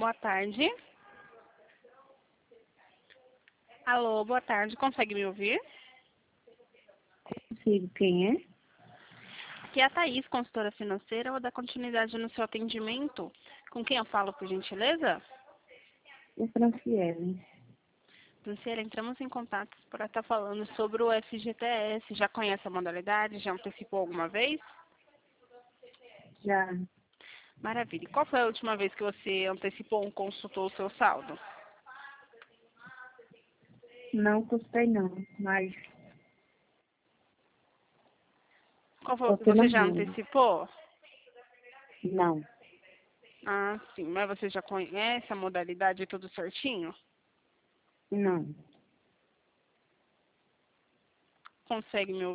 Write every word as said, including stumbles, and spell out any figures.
boa tarde. Alô, boa tarde. Consegue me ouvir? Consigo, quem é? Aqui é a Thaís, consultora financeira. Eu vou dar continuidade no seu atendimento. Com quem eu falo, por gentileza? É Franciele. Franciele, entramos em contato para estar falando sobre o F G T S. Já conhece a modalidade? Já antecipou alguma vez? Já Maravilha. E qual foi a última vez que você antecipou ou consultou o seu saldo? não custei não, mas Qual foi- tô Você já planejando. antecipou? Não, Ah, sim. Mas você já conhece a modalidade tudo certinho? não. Consegue me